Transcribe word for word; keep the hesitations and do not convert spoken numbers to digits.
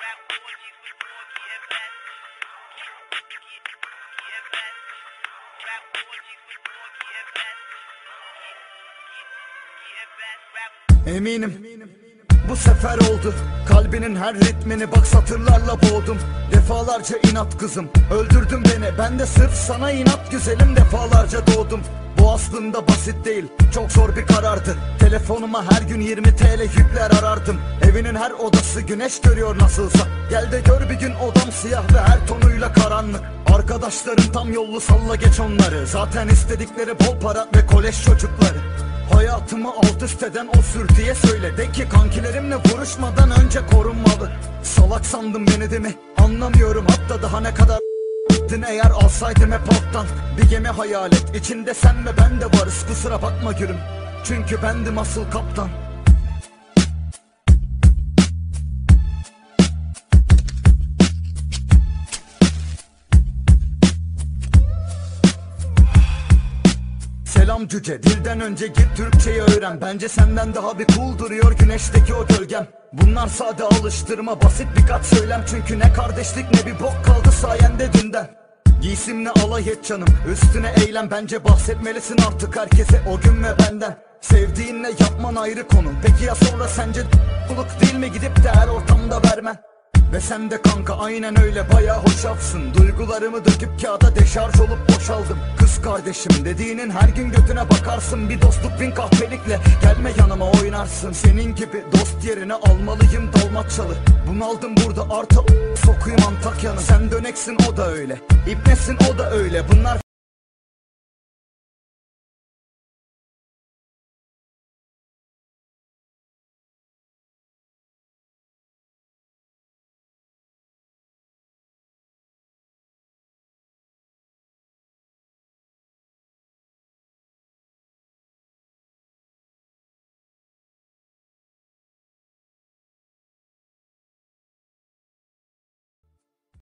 Eminim bu sefer oldu. Kalbinin her ritmini bak satırlarla boğdum. Defalarca inat kızım, öldürdün beni. Ben de sırf sana inat güzelim, defalarca doğdum. Bu aslında basit değil, çok zor bir karardı. Telefonuma her gün yirmi TL yükler arardım. Evinin her odası güneş görüyor nasılsa. Gel de gör bir gün odam siyah ve her tonuyla karanlık. Arkadaşlarım tam yollu, salla geç onları. Zaten istedikleri bol para ve kolej çocukları. Hayatımı alt üst eden o sür diye söyle. De ki kankilerimle vuruşmadan önce korunmalı. Salak sandım beni değil mi? Anlamıyorum hatta daha ne kadar gittin eğer alsaydım hep alttan. Bir gemi hayal et, içinde sen ve ben de varız. Kusura bakma gülüm, çünkü bendim asıl kaptan. Selam cüce, dilden önce git Türkçeyi öğren. Bence senden daha bir cool duruyor güneşteki o gölgem. Bunlar sade alıştırma, basit birkaç söylem. Çünkü ne kardeşlik ne bir bok kaldı sayende dünden. Giysimle alay et canım, üstüne eğlen. Bence bahsetmelisin artık herkese o gün ve benden. Sevdiğinle yapman ayrı konu. Peki ya sonra sence d***luk değil mi gidip de her ortamda vermen? Ve sen de kanka aynen öyle bayağı hoşafsın. Duygularımı döküp kağıda deşarj olup boşaldım. Kız kardeşim dediğinin her gün götüne bakarsın. Bir dostluk bin kahpelikle gelme yanıma oynarsın. Senin gibi dost yerine almalıyım Dalmaçyalı. Bunaldım burada artı sokuyum Antakya'nın. Sen döneksin o da öyle, İbnesin o da öyle. Bunlar